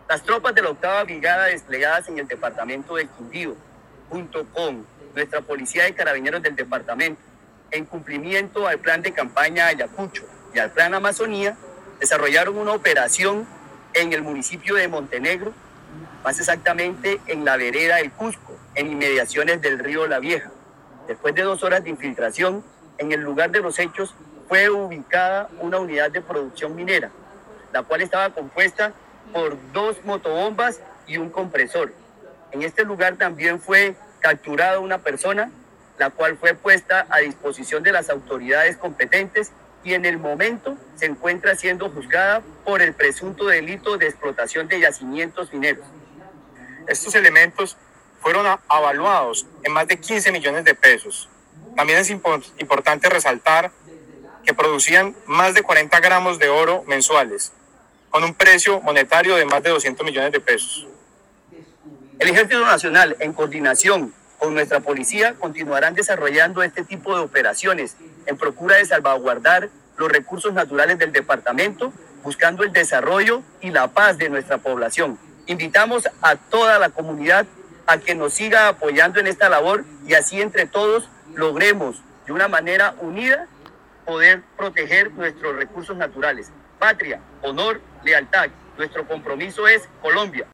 Las tropas de la 8ª Brigada desplegadas en el departamento del Quindío, junto con nuestra Policía de Carabineros del departamento, en cumplimiento al plan de campaña Ayacucho y al plan Amazonía, desarrollaron una operación en el municipio de Montenegro, más exactamente en la vereda del Cusco, en inmediaciones del río La Vieja. Después de 2 horas de infiltración, en el lugar de los hechos fue ubicada una unidad de producción minera, la cual estaba compuesta por 2 motobombas y un compresor. En este lugar también fue capturada una persona, la cual fue puesta a disposición de las autoridades competentes y en el momento se encuentra siendo juzgada por el presunto delito de explotación de yacimientos mineros. Estos elementos fueron avaluados en más de 15 millones de pesos. También es importante resaltar que producían más de 40 gramos de oro mensuales, con un precio monetario de más de 200 millones de pesos. El Ejército Nacional, en coordinación con nuestra policía, continuarán desarrollando este tipo de operaciones en procura de salvaguardar los recursos naturales del departamento, buscando el desarrollo y la paz de nuestra población. Invitamos a toda la comunidad a que nos siga apoyando en esta labor y así entre todos logremos de una manera unida poder proteger nuestros recursos naturales. Patria, honor, lealtad. Nuestro compromiso es Colombia.